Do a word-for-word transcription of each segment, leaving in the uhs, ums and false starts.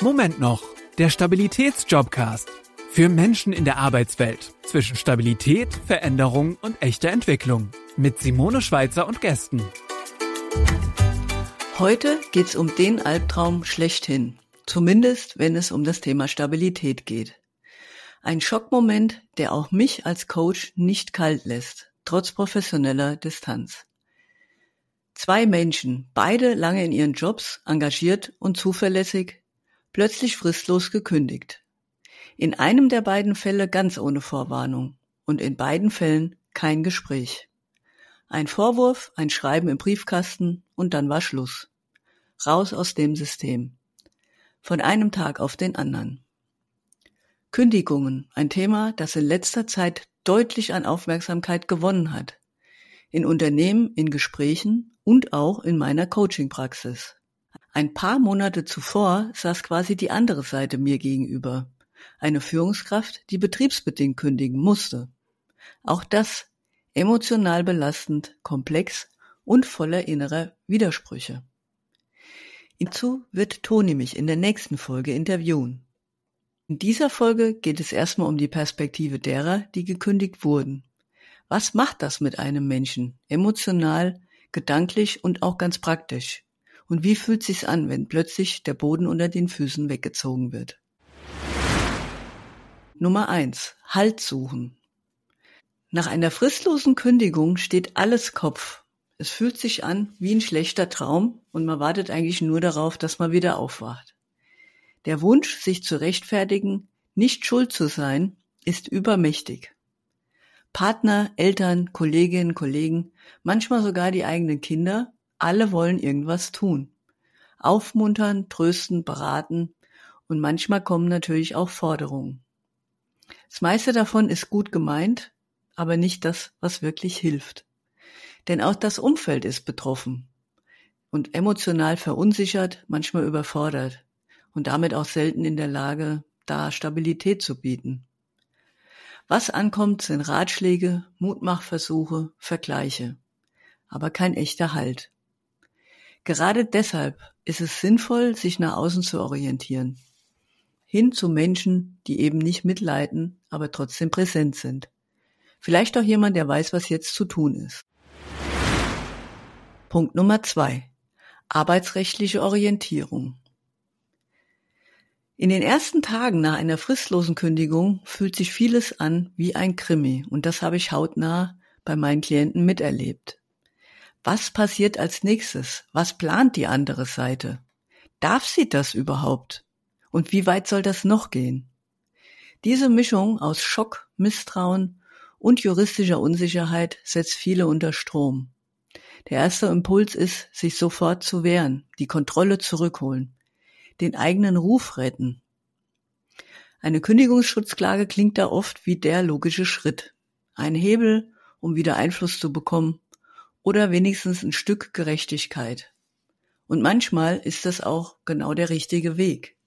Moment noch, der Stabilitätsjobcast. Für Menschen in der Arbeitswelt zwischen Stabilität, Veränderung und echter Entwicklung. Mit Simone Schweizer und Gästen. Heute geht's um den Albtraum schlechthin. Zumindest, wenn es um das Thema Stabilität geht. Ein Schockmoment, der auch mich als Coach nicht kalt lässt, trotz professioneller Distanz. Zwei Menschen, beide lange in ihren Jobs, engagiert und zuverlässig, plötzlich fristlos gekündigt. In einem der beiden Fälle ganz ohne Vorwarnung und in beiden Fällen kein Gespräch. Ein Vorwurf, ein Schreiben im Briefkasten und dann war Schluss. Raus aus dem System. Von einem Tag auf den anderen. Kündigungen, ein Thema, das in letzter Zeit deutlich an Aufmerksamkeit gewonnen hat. In Unternehmen, in Gesprächen und auch in meiner Coaching-Praxis. Ein paar Monate zuvor saß quasi die andere Seite mir gegenüber. Eine Führungskraft, die betriebsbedingt kündigen musste. Auch das emotional belastend, komplex und voller innerer Widersprüche. Hierzu wird Toni mich in der nächsten Folge interviewen. In dieser Folge geht es erstmal um die Perspektive derer, die gekündigt wurden. Was macht das mit einem Menschen? Emotional, gedanklich und auch ganz praktisch. Und wie fühlt es sich an, wenn plötzlich der Boden unter den Füßen weggezogen wird? Nummer eins. Halt suchen. Nach einer fristlosen Kündigung steht alles Kopf. Es fühlt sich an wie ein schlechter Traum und man wartet eigentlich nur darauf, dass man wieder aufwacht. Der Wunsch, sich zu rechtfertigen, nicht schuld zu sein, ist übermächtig. Partner, Eltern, Kolleginnen, Kollegen, manchmal sogar die eigenen Kinder, alle wollen irgendwas tun. Aufmuntern, trösten, beraten und manchmal kommen natürlich auch Forderungen. Das meiste davon ist gut gemeint, aber nicht das, was wirklich hilft. Denn auch das Umfeld ist betroffen und emotional verunsichert, manchmal überfordert und damit auch selten in der Lage, da Stabilität zu bieten. Was ankommt, sind Ratschläge, Mutmachversuche, Vergleiche, aber kein echter Halt. Gerade deshalb ist es sinnvoll, sich nach außen zu orientieren. Hin zu Menschen, die eben nicht mitleiden, aber trotzdem präsent sind. Vielleicht auch jemand, der weiß, was jetzt zu tun ist. Punkt Nummer zwei. Arbeitsrechtliche Orientierung. In den ersten Tagen nach einer fristlosen Kündigung fühlt sich vieles an wie ein Krimi und das habe ich hautnah bei meinen Klienten miterlebt. Was passiert als nächstes? Was plant die andere Seite? Darf sie das überhaupt? Und wie weit soll das noch gehen? Diese Mischung aus Schock, Misstrauen und juristischer Unsicherheit setzt viele unter Strom. Der erste Impuls ist, sich sofort zu wehren, die Kontrolle zurückholen, den eigenen Ruf retten. Eine Kündigungsschutzklage klingt da oft wie der logische Schritt. Ein Hebel, um wieder Einfluss zu bekommen oder wenigstens ein Stück Gerechtigkeit. Und manchmal ist das auch genau der richtige Weg.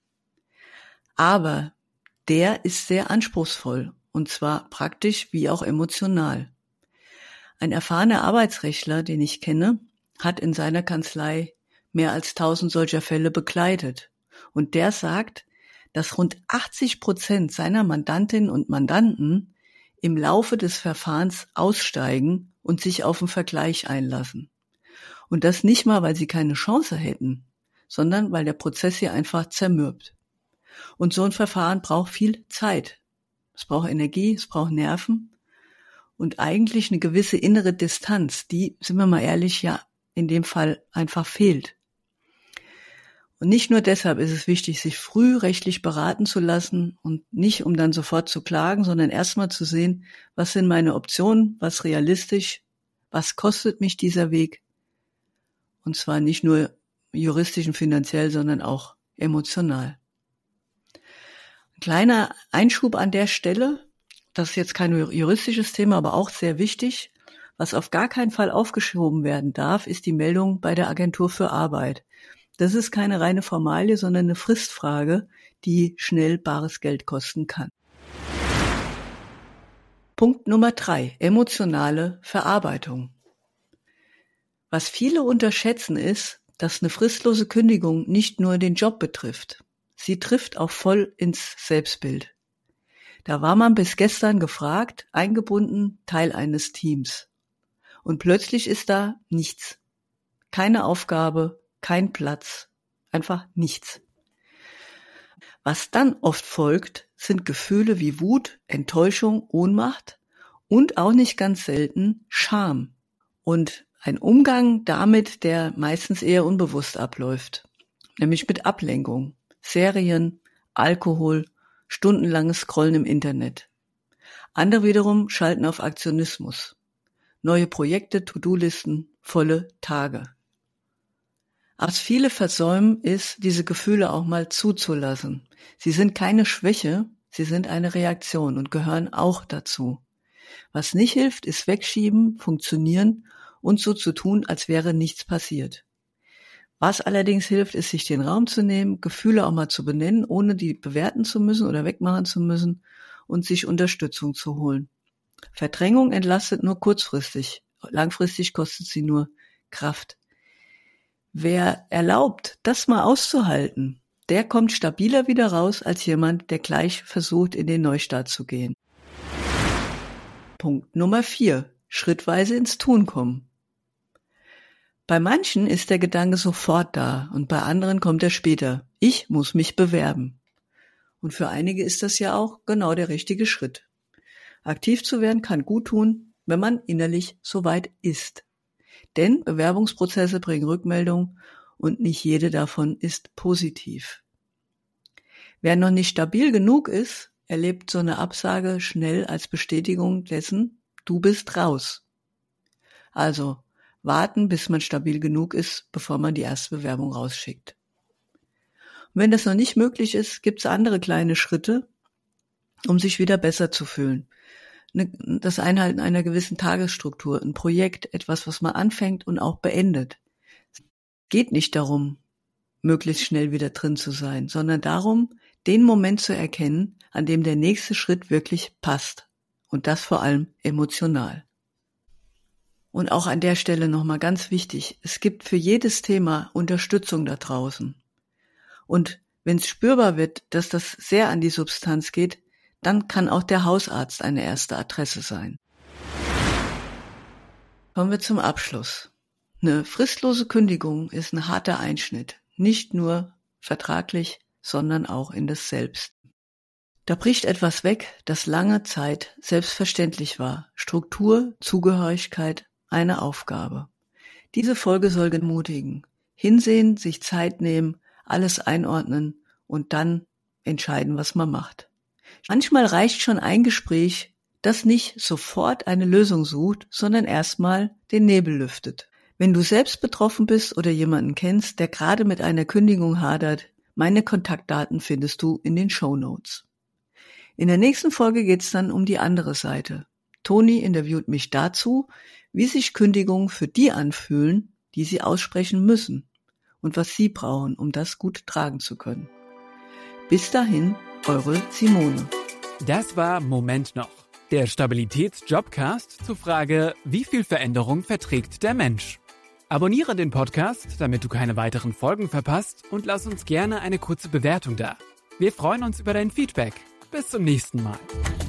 Aber der ist sehr anspruchsvoll und zwar praktisch wie auch emotional. Ein erfahrener Arbeitsrechtler, den ich kenne, hat in seiner Kanzlei mehr als tausend solcher Fälle begleitet. Und der sagt, dass rund achtzig Prozent seiner Mandantinnen und Mandanten im Laufe des Verfahrens aussteigen und sich auf einen Vergleich einlassen. Und das nicht mal, weil sie keine Chance hätten, sondern weil der Prozess sie einfach zermürbt. Und so ein Verfahren braucht viel Zeit. Es braucht Energie, es braucht Nerven. Und eigentlich eine gewisse innere Distanz, die, sind wir mal ehrlich, ja in dem Fall einfach fehlt. Und nicht nur deshalb ist es wichtig, sich früh rechtlich beraten zu lassen und nicht, um dann sofort zu klagen, sondern erstmal zu sehen, was sind meine Optionen, was realistisch, was kostet mich dieser Weg. Und zwar nicht nur juristisch und finanziell, sondern auch emotional. Ein kleiner Einschub an der Stelle. Das ist jetzt kein juristisches Thema, aber auch sehr wichtig. Was auf gar keinen Fall aufgeschoben werden darf, ist die Meldung bei der Agentur für Arbeit. Das ist keine reine Formalie, sondern eine Fristfrage, die schnell bares Geld kosten kann. Punkt Nummer drei. Emotionale Verarbeitung. Was viele unterschätzen ist, dass eine fristlose Kündigung nicht nur den Job betrifft. sie trifft auch voll ins Selbstbild. Da war man bis gestern gefragt, eingebunden, Teil eines Teams. Und plötzlich ist da nichts. Keine Aufgabe, kein Platz, einfach nichts. Was dann oft folgt, sind Gefühle wie Wut, Enttäuschung, Ohnmacht und auch nicht ganz selten Scham. Und ein Umgang damit, der meistens eher unbewusst abläuft, nämlich mit Ablenkung, Serien, Alkohol, stundenlanges Scrollen im Internet. Andere wiederum schalten auf Aktionismus. Neue Projekte, To-Do-Listen, volle Tage. Was viele versäumen, ist, diese Gefühle auch mal zuzulassen. Sie sind keine Schwäche, sie sind eine Reaktion und gehören auch dazu. Was nicht hilft, ist wegschieben, funktionieren und so zu tun, als wäre nichts passiert. Was allerdings hilft, ist, sich den Raum zu nehmen, Gefühle auch mal zu benennen, ohne die bewerten zu müssen oder wegmachen zu müssen und sich Unterstützung zu holen. Verdrängung entlastet nur kurzfristig, langfristig kostet sie nur Kraft. Wer erlaubt, das mal auszuhalten, der kommt stabiler wieder raus als jemand, der gleich versucht, in den Neustart zu gehen. Punkt Nummer vier. Schrittweise ins Tun kommen. Bei manchen ist der Gedanke sofort da und bei anderen kommt er später. Ich muss mich bewerben. Und für einige ist das ja auch genau der richtige Schritt. Aktiv zu werden kann gut tun, wenn man innerlich soweit ist. Denn Bewerbungsprozesse bringen Rückmeldung und nicht jede davon ist positiv. Wer noch nicht stabil genug ist, erlebt so eine Absage schnell als Bestätigung dessen, du bist raus. Also warten, bis man stabil genug ist, bevor man die erste Bewerbung rausschickt. Und wenn das noch nicht möglich ist, gibt es andere kleine Schritte, um sich wieder besser zu fühlen. Das Einhalten einer gewissen Tagesstruktur, ein Projekt, etwas, was man anfängt und auch beendet. Es geht nicht darum, möglichst schnell wieder drin zu sein, sondern darum, den Moment zu erkennen, an dem der nächste Schritt wirklich passt. Und das vor allem emotional. Und auch an der Stelle nochmal ganz wichtig, es gibt für jedes Thema Unterstützung da draußen. Und wenn es spürbar wird, dass das sehr an die Substanz geht, dann kann auch der Hausarzt eine erste Adresse sein. Kommen wir zum Abschluss. Eine fristlose Kündigung ist ein harter Einschnitt, nicht nur vertraglich, sondern auch in das Selbst. Da bricht etwas weg, das lange Zeit selbstverständlich war. Struktur, Zugehörigkeit, eine Aufgabe. Diese Folge soll ermutigen. Hinsehen, sich Zeit nehmen, alles einordnen und dann entscheiden, was man macht. Manchmal reicht schon ein Gespräch, das nicht sofort eine Lösung sucht, sondern erstmal den Nebel lüftet. Wenn du selbst betroffen bist oder jemanden kennst, der gerade mit einer Kündigung hadert, meine Kontaktdaten findest du in den Shownotes. In der nächsten Folge geht's dann um die andere Seite. Toni interviewt mich dazu, wie sich Kündigungen für die anfühlen, die sie aussprechen müssen und was sie brauchen, um das gut tragen zu können. Bis dahin, eure Simone. Das war Moment noch, der Stabilitäts-Jobcast zur Frage, wie viel Veränderung verträgt der Mensch? Abonniere den Podcast, damit du keine weiteren Folgen verpasst und lass uns gerne eine kurze Bewertung da. Wir freuen uns über dein Feedback. Bis zum nächsten Mal.